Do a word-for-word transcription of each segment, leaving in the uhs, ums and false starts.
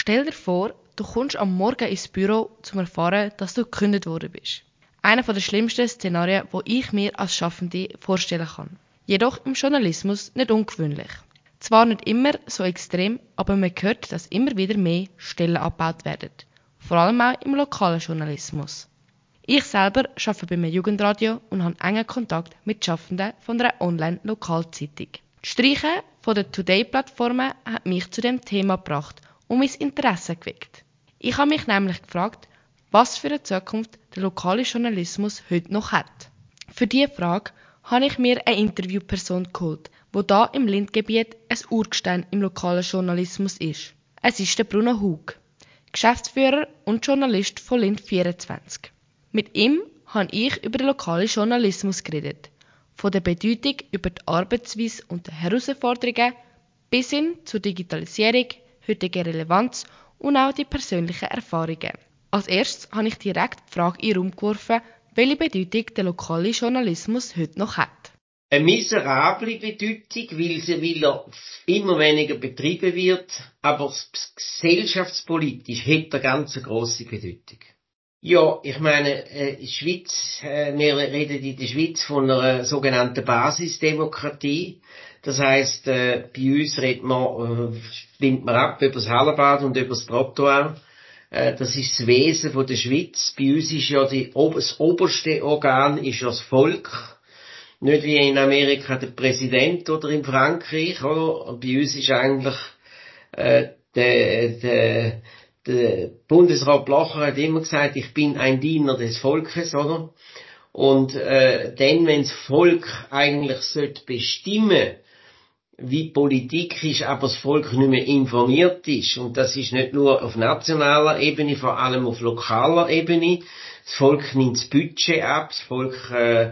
Stell dir vor, du kommst am Morgen ins Büro, um zu erfahren, dass du gekündigt worden bist. Einer der schlimmsten Szenarien, die ich mir als Schaffende vorstellen kann. Jedoch im Journalismus nicht ungewöhnlich. Zwar nicht immer so extrem, aber man hört, dass immer wieder mehr Stellen abgebaut werden. Vor allem auch im lokalen Journalismus. Ich selber arbeite bei einem Jugendradio und habe engen Kontakt mit Schaffenden von einer Online-Lokalzeitung. Die Streichen von den Today-Plattformen hat mich zu dem Thema gebracht und mein Interesse geweckt. Ich habe mich nämlich gefragt, was für eine Zukunft der lokale Journalismus heute noch hat. Für diese Frage habe ich mir eine Interviewperson geholt, die hier im Lindgebiet ein Urgestein im lokalen Journalismus ist. Es ist der Bruno Hug, Geschäftsführer und Journalist von Lind vierundzwanzig. Mit ihm habe ich über den lokalen Journalismus geredet. Von der Bedeutung über die Arbeitsweise und die Herausforderungen bis hin zur Digitalisierung, heutige Relevanz und auch die persönlichen Erfahrungen. Als erstes habe ich direkt die Frage in den Raum geworfen, welche Bedeutung der lokale Journalismus heute noch hat. Eine miserable Bedeutung, weil, sie, weil er immer weniger betrieben wird, aber gesellschaftspolitisch hat er ganz eine grosse Bedeutung. Ja, ich meine, äh, in der Schweiz, äh, wir reden in der Schweiz von einer sogenannten Basisdemokratie. Das heisst, äh, bei uns redet man, äh, stimmt man ab über das Hallenbad und über das Trottoir. Äh, das ist das Wesen von der Schweiz. Bei uns ist ja die, das oberste Organ ist ja das Volk. Nicht wie in Amerika der Präsident oder in Frankreich, oder? Bei uns ist eigentlich, äh, der, der, der Bundesrat Blocher hat immer gesagt, ich bin ein Diener des Volkes, oder? Und, äh, dann, wenn das Volk eigentlich sollte bestimmen, wie Politik ist, aber das Volk nicht mehr informiert ist. Und das ist nicht nur auf nationaler Ebene, vor allem auf lokaler Ebene. Das Volk nimmt das Budget ab, das Volk, äh,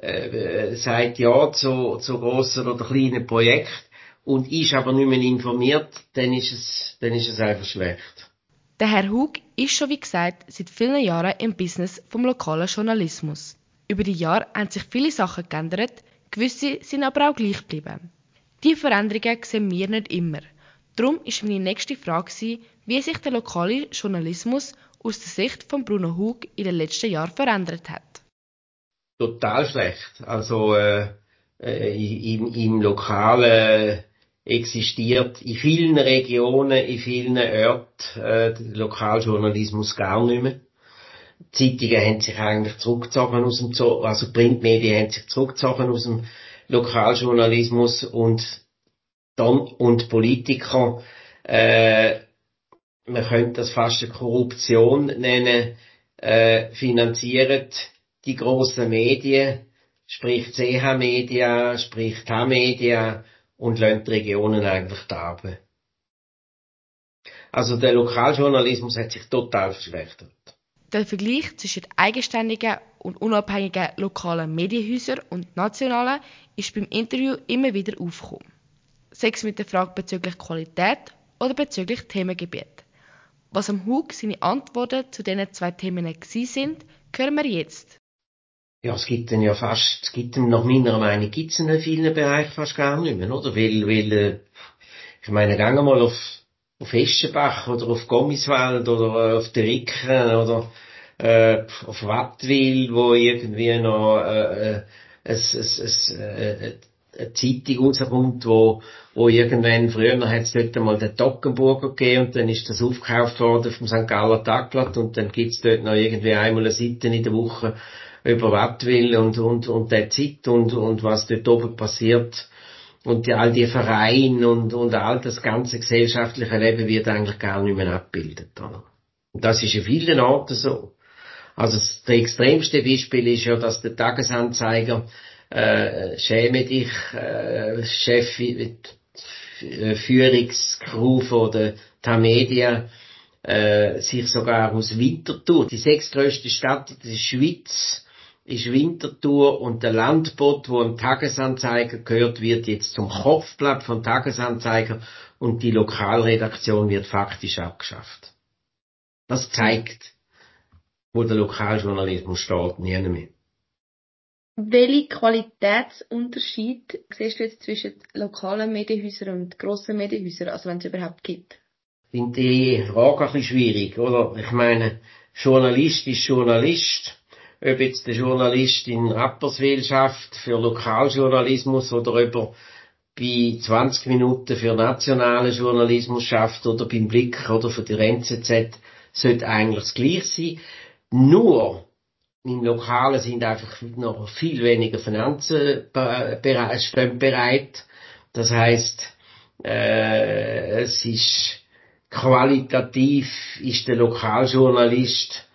äh, sagt ja zu, zu grossen oder kleinen Projekten und ist aber nicht mehr informiert, dann ist es, dann ist es einfach schlecht. Der Herr Hug ist schon wie gesagt seit vielen Jahren im Business vom lokalen Journalismus. Über die Jahre haben sich viele Sachen geändert, gewisse sind aber auch gleich geblieben. Diese Veränderungen sehen wir nicht immer. Darum ist meine nächste Frage, wie sich der lokale Journalismus aus der Sicht von Bruno Hug in den letzten Jahren verändert hat. Total schlecht. Also äh, äh, im, im Lokalen existiert in vielen Regionen, in vielen Orten äh, der Lokaljournalismus gar nicht mehr. Die Zeitungen haben sich eigentlich zurückgezogen aus dem, Zo- also Printmedien haben sich zurückgezogen aus dem Lokaljournalismus und dann und Politiker, äh, man könnte das fast eine Korruption nennen, äh, finanzieren die grossen Medien, sprich C H Media, sprich T A Media und lassen die Regionen eigentlich da. Also der Lokaljournalismus hat sich total verschlechtert. Der Vergleich zwischen eigenständigen und unabhängigen lokalen Medienhäusern und nationalen ist beim Interview immer wieder aufgekommen. Sei es mit der Frage bezüglich Qualität oder bezüglich Themengebiet. Was am Hug seine Antworten zu diesen zwei Themen sind, hören wir jetzt. Ja, es gibt dann ja fast, es gibt dann nach meiner Meinung gibt's in vielen Bereichen fast gar nicht mehr, oder? Weil, weil, äh, ich meine, gehen wir mal auf, auf Eschenbach oder auf Gommiswald oder äh, auf der Ricken oder äh, auf Wattwil, wo irgendwie noch äh, äh, es, es, es, äh, eine Zeitung rauskommt, wo, wo irgendwann, früher hat es dort einmal den Toggenburger gegeben und dann ist das aufgekauft worden vom Sankt Galler Tagblatt und dann gibt's dort noch irgendwie einmal eine Seite in der Woche über Wattwil und, und, und der Zeit und, und was dort oben passiert. Und die, all die Vereine und, und all das ganze gesellschaftliche Leben wird eigentlich gar nicht mehr abgebildet, oder? Und das ist in vielen Orten so. Also das, das extremste Beispiel ist ja, dass der Tagesanzeiger äh, schäme dich, äh, Chef, äh, Führungskrew von der Tamedia, äh, sich sogar aus Winterthur, die sechstgrößte Stadt in der Schweiz, ist Winterthur und der Landbot, wo im Tagesanzeiger gehört, wird jetzt zum Kopfblatt von Tagesanzeiger und die Lokalredaktion wird faktisch abgeschafft. Das zeigt, wo der Lokaljournalismus steht, nie mehr. Welche Qualitätsunterschied siehst du jetzt zwischen lokalen Medienhäusern und grossen Medienhäusern, also wenn es überhaupt gibt? finde die Frage ein bisschen schwierig, oder? Ich meine, Journalist ist Journalist. Ob jetzt der Journalist in Rapperswil schafft für Lokaljournalismus oder ob er bei zwanzig Minuten für nationalen Journalismus schafft oder beim Blick oder für die N Z Z, sollte eigentlich das Gleiche sein. Nur, im Lokalen sind einfach noch viel weniger Finanzen bereit. Das heisst, äh, es ist qualitativ ist der Lokaljournalist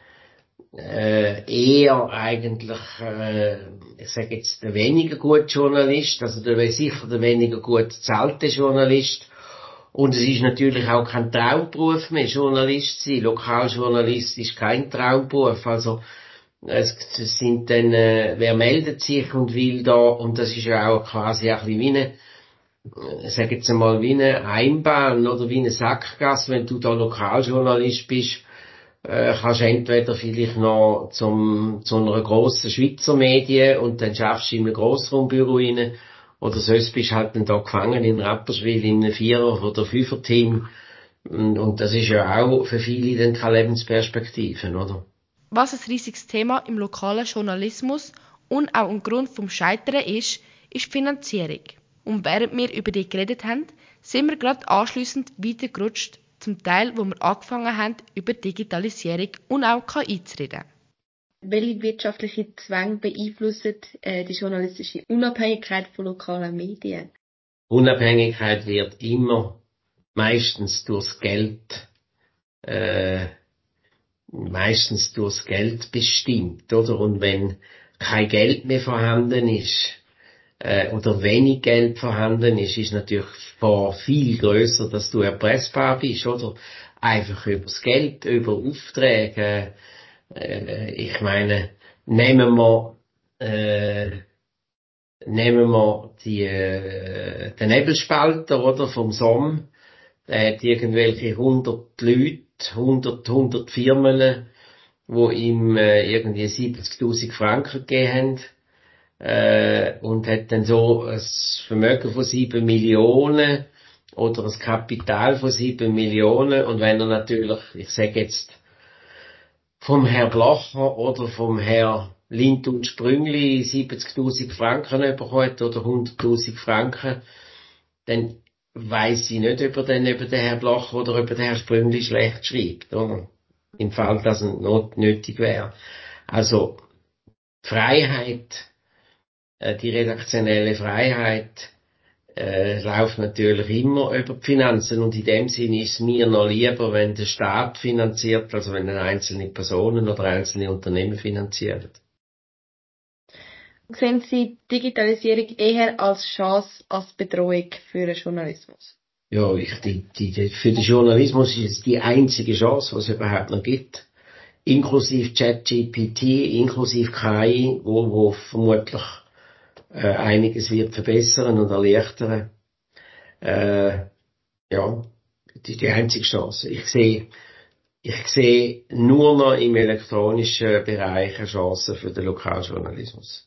äh, eher eigentlich, äh, ich sage jetzt, der weniger gute Journalist, also der sicher der weniger gut bezahlte Journalist. Und es ist natürlich auch kein Traumberuf mehr, Journalist sein. Lokaljournalist ist kein Traumberuf. Also es sind dann, äh, wer meldet sich und will da, und das ist ja auch quasi ein bisschen wie eine, ich sage jetzt einmal, wie eine Einbahn oder wie eine Sackgasse, wenn du da Lokaljournalist bist, äh, kannst entweder vielleicht noch zum, zu einer grossen Schweizer Medien und dann schaffst du in einem Grossraumbüro rein, oder sonst bist du halt dann da gefangen in Rapperswil in einem Vierer- oder Fünfer-Team, und, und das ist ja auch für viele dann keine Lebensperspektiven, oder? Was ein riesiges Thema im lokalen Journalismus und auch ein Grund vom Scheitern ist, ist die Finanzierung. Und während wir über die geredet haben, sind wir gerade anschliessend weitergerutscht zum Teil, wo wir angefangen haben, über Digitalisierung und auch K I zu reden. Welche wirtschaftliche Zwänge beeinflussen äh, die journalistische Unabhängigkeit von lokalen Medien? Unabhängigkeit wird immer meistens durchs Geld äh, meistens durchs Geld bestimmt, oder? Und wenn kein Geld mehr vorhanden ist, äh, oder wenig Geld vorhanden ist, ist natürlich vor viel grösser, dass du erpressbar bist, oder? Einfach übers Geld, über Aufträge. Äh, ich meine, nehmen wir, äh, nehmen wir die, äh, den Nebelspalter, oder? Vom S O M. Der hat irgendwelche hundert Leute, hundert, hundert Firmen, wo ihm äh, irgendwie siebzigtausend Franken gegeben haben, äh, und hat dann so ein Vermögen von sieben Millionen oder ein Kapital von sieben Millionen, und wenn er natürlich, ich sage jetzt, vom Herr Blacher oder vom Herr Lind und Sprüngli siebzigtausend Franken bekommen hat oder hunderttausend Franken, dann weiss ich nicht, ob er dann über den Herr Blacher oder über den Herr Sprüngli schlecht schreibt, oder? Im Fall, dass es not nötig wäre. Also, Freiheit, äh, die redaktionelle Freiheit, äh, läuft natürlich immer über die Finanzen, und in dem Sinne ist es mir noch lieber, wenn der Staat finanziert, als wenn einzelne Personen oder einzelne Unternehmen finanzieren. Sehen Sie Digitalisierung eher als Chance als Bedrohung für den Journalismus? Ja, ich, die, die, die, für den Journalismus ist es die einzige Chance, was es überhaupt noch gibt. Inklusive ChatGPT, inklusive K I, wo, wo vermutlich äh, einiges wird verbessern und erleichtern. Äh, ja, das ist die einzige Chance. Ich sehe, ich sehe nur noch im elektronischen Bereich eine Chance für den Lokaljournalismus.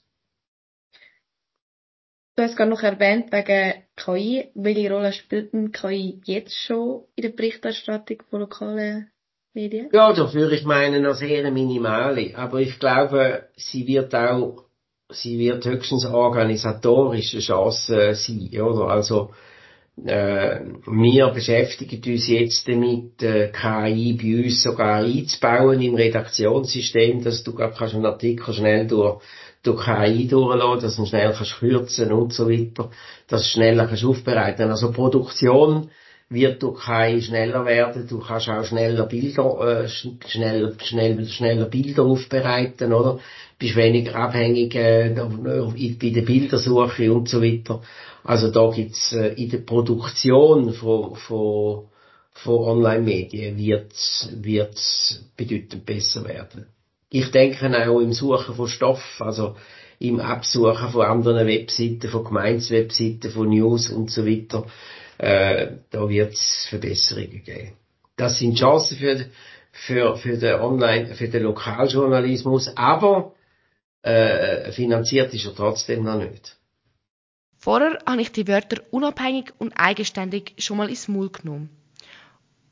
Du hast gerade noch erwähnt, wegen K I. Welche Rolle spielt denn K I jetzt schon in der Berichterstattung von lokalen Medien? Ja, dafür ich meine noch sehr minimale. Aber ich glaube, sie wird auch, sie wird höchstens organisatorische Chance sein, oder? Also, äh, wir beschäftigen uns jetzt damit, äh, K I bei uns sogar einzubauen im Redaktionssystem, dass du gar kannst einen Artikel schnell durch, durch K I durchlassen, dass du ihn schnell kannst kürzen und so weiter, dass du schneller kannst aufbereiten. Also Produktion wird durch K I schneller werden, du kannst auch schneller Bilder, äh, schneller, schnell, schneller Bilder aufbereiten, oder? Bist weniger abhängig, äh, bei der Bildersuche und so weiter. Also da gibt's, äh, in der Produktion von, von, von Online-Medien wird's, wird's bedeutend besser werden. Ich denke auch im Suchen von Stoff, also im Absuchen von anderen Webseiten, von Gemeinswebseiten, von News und so weiter, äh, da wird's Verbesserungen geben. Das sind Chancen für, für, für den Online, für den Lokaljournalismus, aber äh, finanziert ist er trotzdem noch nicht. Vorher habe ich die Wörter unabhängig und eigenständig schon mal ins Maul genommen.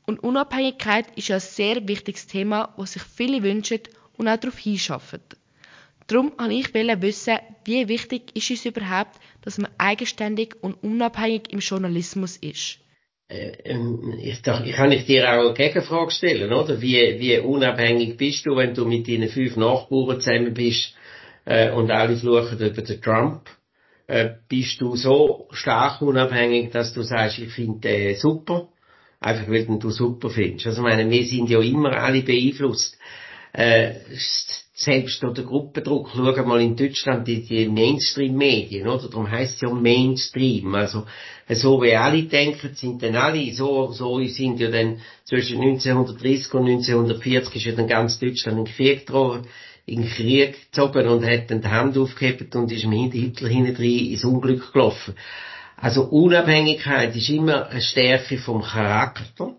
Und Unabhängigkeit ist ja ein sehr wichtiges Thema, das sich viele wünschen und auch darauf hinschaffen. Darum wollte ich wissen, wie wichtig ist es überhaupt, dass man eigenständig und unabhängig im Journalismus ist. Äh, ähm, ich, doch, ich kann ich dir auch eine Gegenfrage stellen, oder? Wie, wie unabhängig bist du, wenn du mit deinen fünf Nachbarn zusammen bist äh, und alle fluchen über den Trump? Äh, bist du so stark unabhängig, dass du sagst, ich finde äh, super, einfach weil du super findest? Also ich meine, wir sind ja immer alle beeinflusst. Äh, selbst durch den Gruppendruck, schau mal in Deutschland die, die Mainstream-Medien, oder? Darum heisst es ja Mainstream. Also, so wie alle denken, sind dann alle, so, so sind ja dann zwischen neunzehnhundertdreißig und neunzehnhundertvierzig ist ja dann ganz Deutschland in den Krieg gezogen, in den Krieg gezogen und hat dann die Hand aufgehebt und ist mit Hitler hinten ins Unglück gelaufen. Also Unabhängigkeit ist immer eine Stärke vom Charakter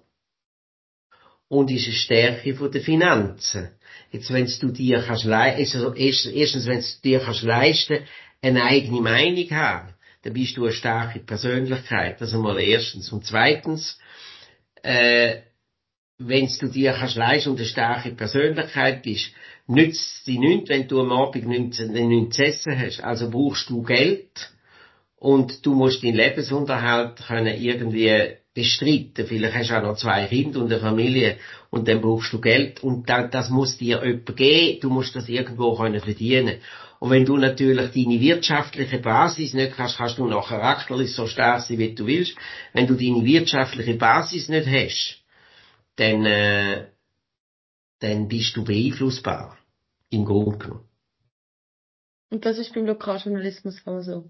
und ist eine Stärke von den Finanzen. Jetzt, wenn du dir kannst leisten, also erstens, wenn du dir kannst leisten, eine eigene Meinung haben, dann bist du eine starke Persönlichkeit. Das einmal erstens. Und zweitens, äh, wenn du dir kannst leisten und eine starke Persönlichkeit bist, nützt es dir nichts, wenn du am Abend nichts, nichts zu essen hast. Also brauchst du Geld und du musst deinen Lebensunterhalt können irgendwie bestreiten. Vielleicht hast du auch noch zwei Kinder und eine Familie und dann brauchst du Geld und das, das muss dir jemand geben. Du musst das irgendwo können verdienen. Und wenn du natürlich deine wirtschaftliche Basis nicht hast, kannst du noch charakterlich so stark sein, wie du willst. Wenn du deine wirtschaftliche Basis nicht hast, dann, äh, dann bist du beeinflussbar. Im Grunde genommen. Und das ist beim Lokaljournalismus auch so.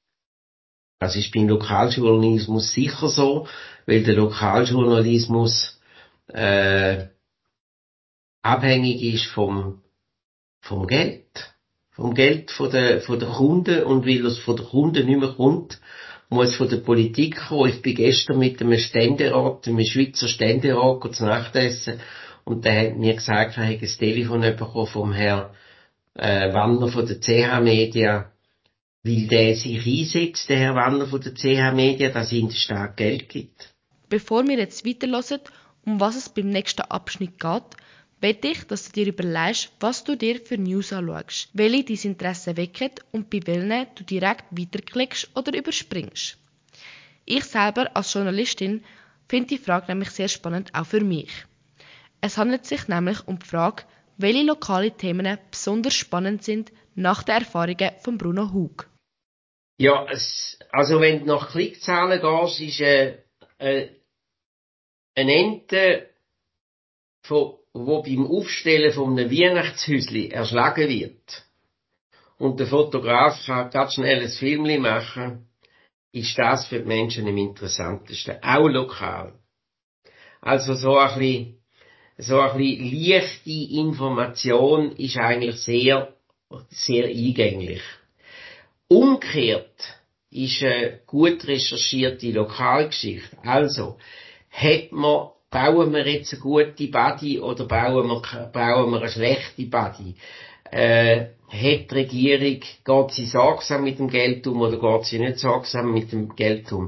Das ist beim Lokaljournalismus sicher so, weil der Lokaljournalismus äh, abhängig ist vom vom Geld, vom Geld von der von der Kunden und weil es von der Kunden nicht mehr kommt, muss von der Politik kommen. Ich bin gestern mit einem Ständerat, einem Schweizer Ständerat zu Nacht essen und der hat mir gesagt, er hätte ein Telefon bekommen vom Herrn äh, Wanner von der C H Media, weil der sich einsetzt, der Herr Wanner von der C H Media, dass ihm der Staat Geld gibt. Bevor wir jetzt weiterhören, um was es beim nächsten Abschnitt geht, möchte ich, dass du dir überlegst, was du dir für News anschaust, welche dein Interesse wecken und bei welchen du direkt weiterklickst oder überspringst. Ich selber als Journalistin finde die Frage nämlich sehr spannend, auch für mich. Es handelt sich nämlich um die Frage, welche lokale Themen besonders spannend sind nach den Erfahrungen von Bruno Hug. Ja, es, also wenn du nach Klickzahlen gehst, ist äh, äh, eine Ente, von, wo beim Aufstellen von einem Weihnachtshäusli erschlagen wird und der Fotograf kann ganz schnell ein Filmchen machen, ist das für die Menschen am interessantesten. Auch lokal. Also so ein bisschen, so ein bisschen leichte Information ist eigentlich sehr, sehr eingänglich. Umgekehrt ist eine gut recherchierte Lokalgeschichte. Also, hat man, bauen wir jetzt eine gute Badi oder bauen wir, bauen wir eine schlechte Badi? Äh, hat die Regierung, geht sie sorgsam mit dem Geld um oder geht sie nicht sorgsam mit dem Geld um?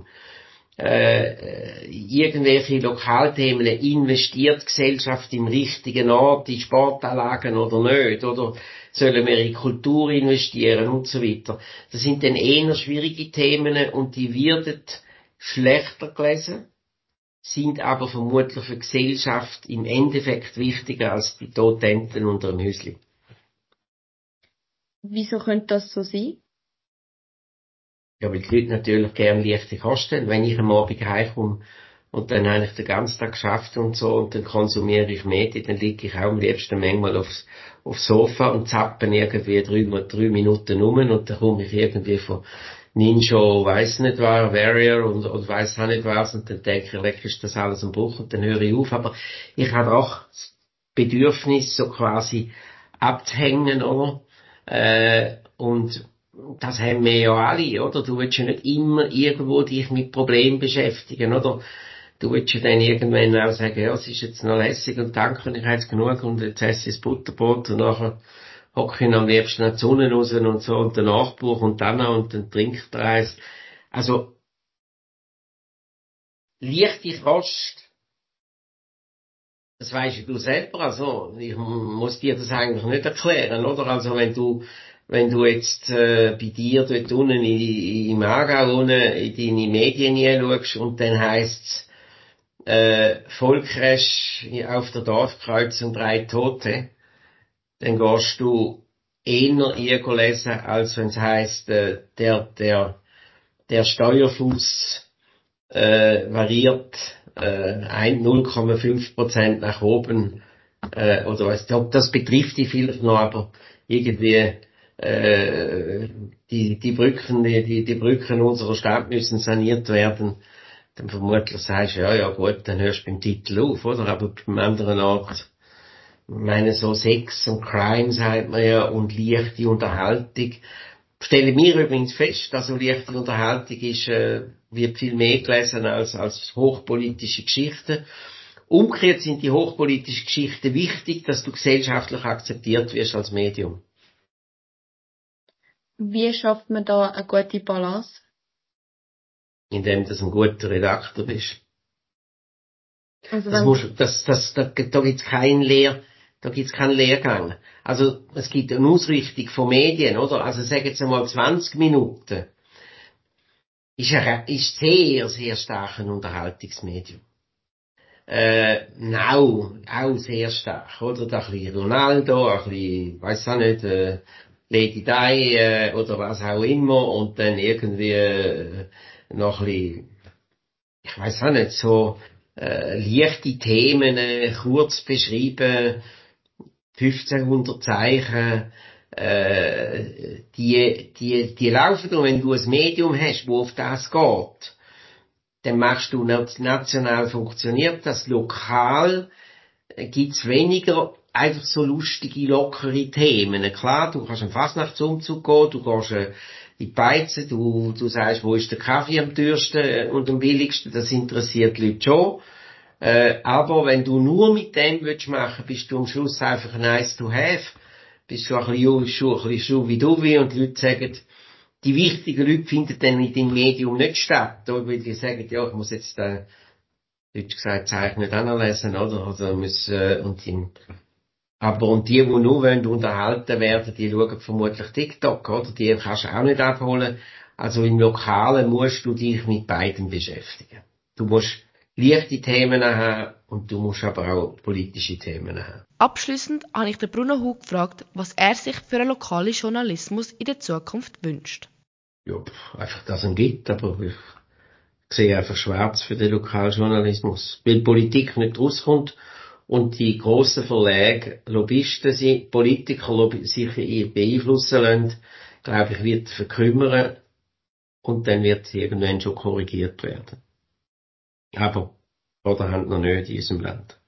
Äh, irgendwelche Lokalthemen, investiert die Gesellschaft im richtigen Ort, in Sportanlagen oder nicht, oder sollen wir in Kultur investieren und so weiter. Das sind dann eher schwierige Themen und die werden schlechter gelesen, sind aber vermutlich für die Gesellschaft im Endeffekt wichtiger als die Totenten unter dem Häusli. Wieso könnte das so sein? Ja, weil die Leute natürlich gerne leichte Kosten. Wenn ich am Abend heimkomme und dann habe ich den ganzen Tag geschafft und so und dann konsumiere ich Medien, dann liege ich auch am liebsten manchmal aufs, aufs Sofa und zappe irgendwie drei, drei Minuten um und dann komme ich irgendwie von Ninja, weiss nicht was, Warrior und, und weiss auch nicht was und dann denke ich, leck, ist das alles am Bruch und dann höre ich auf. Aber ich habe auch das Bedürfnis, so quasi abzuhängen, oder? Äh, und das haben wir ja alle, oder? Du willst ja nicht immer irgendwo dich mit Problemen beschäftigen, oder? Du willst ja dann irgendwann auch sagen, ja, es ist jetzt noch lässig und danke, ich habe jetzt genug und jetzt esse ich das Butterbrot und nachher hocke ich am liebsten in die Sonne raus und so und der Nachbar und dann noch und dann trinkt er eins. Also, leichte Kost Das weisst du selber, also ich muss dir das eigentlich nicht erklären, oder? Also wenn du wenn du jetzt äh, bei dir dort unten in, im Aargau unten in deine Medien hinschaust und dann heisst's äh, Vollcrash auf der Dorfkreuzung, drei Tote, dann gehst du eher irgendwo lesen, als wenn es heisst, äh, der der der Steuerfuß äh, variiert äh, ein null Komma fünf Prozent nach oben, äh, oder was, das betrifft die vielleicht noch, aber irgendwie äh, die die Brücken die die die Brücken unserer Stadt müssen saniert werden, dann vermutlich sagst du, ja ja gut, dann hörst du beim Titel auf, oder? Aber beim anderen Ort, ich meine, so Sex und Crime sagt man ja, und leichte Unterhaltung. Stelle mir übrigens fest, dass so leichte Unterhaltung ist, äh, wird viel mehr gelesen als, als hochpolitische Geschichten. Umgekehrt sind die hochpolitischen Geschichten wichtig, dass du gesellschaftlich akzeptiert wirst als Medium. Wie schafft man da eine gute Balance? Indem du ein guter Redakteur bist. Also Das wenn muss, das, das, da, da gibt's keinen Lehr, da gibt's keinen Lehrgang. Also, es gibt eine Ausrichtung von Medien, oder? Also, sagen jetzt einmal zwanzig Minuten. Ist, ein, ist sehr, sehr stark ein Unterhaltungsmedium. Äh, Now, auch sehr stark, oder? Da ein bisschen Ronaldo, ein bisschen, weiss auch nicht, äh, Lady Di, äh, oder was auch immer, und dann irgendwie, äh, noch ein bisschen, ich weiss auch nicht, so, äh, leichte Themen, äh, kurz beschrieben, fünfzehnhundert Zeichen, äh, die, die, die laufen, und wenn du ein Medium hast, wo auf das geht, dann machst du national funktioniert das, lokal äh, gibt's weniger einfach so lustige, lockere Themen. Klar, du kannst am Fasnachtsumzug gehen, du gehst äh, in die Beizen, du, du sagst, wo ist der Kaffee am teuersten äh, und am billigsten, das interessiert die Leute schon. Äh, aber wenn du nur mit dem willst machen, bist du am Schluss einfach nice to have, bist du ein bisschen Schuh, ein bisschen Schuh wie du wie, und die Leute sagen, die wichtigen Leute finden dann in dem Medium nicht statt, oder? Weil die sagen, ja, ich muss jetzt, äh, Deutsch gesagt, Zeichen nicht anlesen, oder? Also, muss, äh, und die, aber, und die, die nur wollen unterhalten werden, die schauen vermutlich TikTok, oder? Die kannst du auch nicht abholen. Also, im Lokalen musst du dich mit beiden beschäftigen. Du musst leichte Themen haben, und du musst aber auch politische Themen haben. Abschliessend habe ich den Bruno Hug gefragt, was er sich für einen lokalen Journalismus in der Zukunft wünscht. Ja, pff, einfach, dass es ihn gibt, aber ich sehe einfach schwarz für den Lokaljournalismus. Weil Politik nicht rauskommt und die grossen Verlage Lobbyisten sind, Politiker lobby, sich beeinflussen lassen, glaube ich, wird verkümmern und dann wird es irgendwann schon korrigiert werden. Aber, oder haben noch nicht in unserem Land.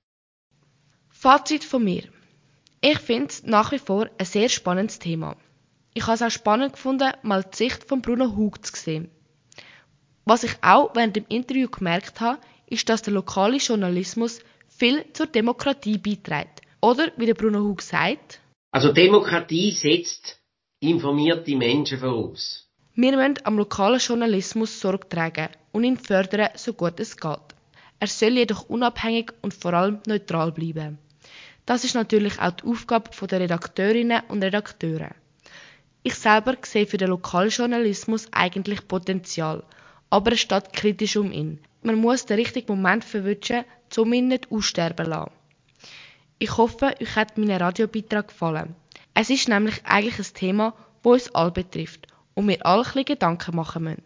Fazit von mir. Ich finde es nach wie vor ein sehr spannendes Thema. Ich habe es auch spannend gefunden, mal die Sicht von Bruno Hug zu sehen. Was ich auch während dem Interview gemerkt habe, ist, dass der lokale Journalismus viel zur Demokratie beiträgt. Oder, wie der Bruno Hug sagt, Also Demokratie setzt informierte Menschen voraus. wir müssen am lokalen Journalismus Sorge tragen und ihn fördern, so gut es geht. Er soll jedoch unabhängig und vor allem neutral bleiben. Das ist natürlich auch die Aufgabe der Redakteurinnen und Redakteure. Ich selber sehe für den Lokaljournalismus eigentlich Potenzial, aber es steht kritisch um ihn. Man muss den richtigen Moment verwünschen, um ihn nicht aussterben zu lassen. Ich hoffe, euch hat mein Radiobeitrag gefallen. Es ist nämlich eigentlich ein Thema, das uns alle betrifft und wir alle ein bisschen Gedanken machen müssen.